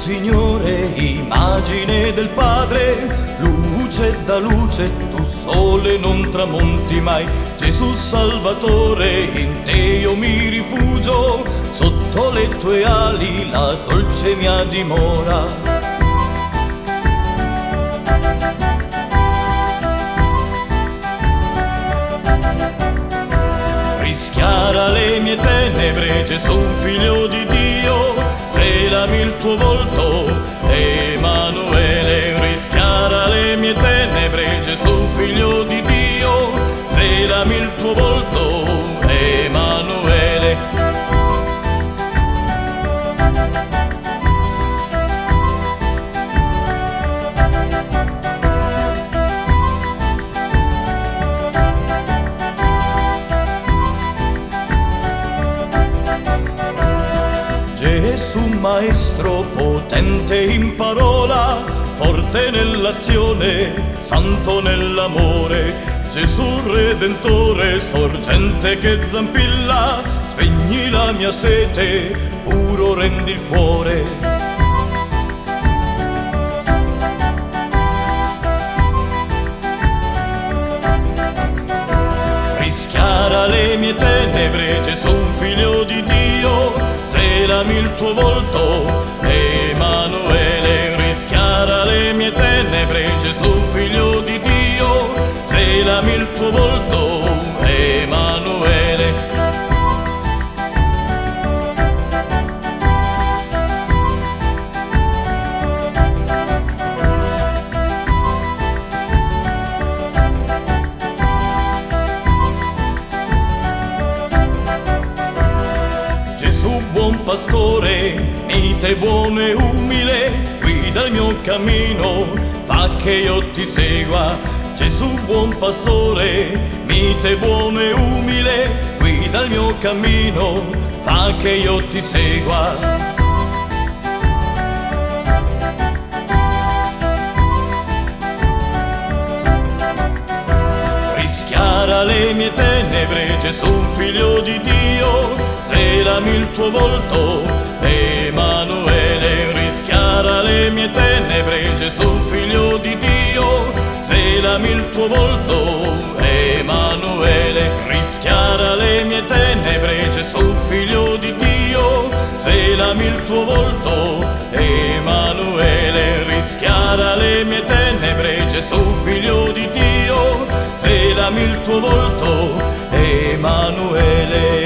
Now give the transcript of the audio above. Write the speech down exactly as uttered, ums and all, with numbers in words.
Signore, immagine del Padre, luce da luce, tu sole non tramonti mai. Gesù Salvatore, in te io mi rifugio, sotto le tue ali la dolce mia dimora. Rischiara le mie tenebre, Gesù figlio di Dio, celami il tuo volto, Emanuele. Rischiara le mie tenebre, Gesù figlio di Dio, celami il tuo volto, Emanuele. Gesù Maestro potente in parola, forte nell'azione, santo nell'amore. Gesù Redentore, sorgente che zampilla, spegni la mia sete, puro rendi il cuore. Rischiara le mie tenebre, Gesù figlio di Dio, celami il tuo volto, Emanuele. Rischiara le mie tenebre, Gesù figlio di Dio, celami il tuo volto, Emanuele. Buon pastore, mite buono e umile, guida il mio cammino, fa che io ti segua. Gesù buon pastore, mite buono e umile, guida il mio cammino, fa che io ti segua. Rischiara le mie tenebre, Gesù figlio di Dio, celami il tuo volto, Emanuele. Rischiara le mie tenebre, Gesù figlio di Dio, celami il tuo volto, Emanuele. Rischiara le mie tenebre, Gesù figlio di Dio, celami il tuo volto, Emanuele. Rischiara le mie tenebre, Gesù figlio di Dio, celami il tuo volto, Emanuele.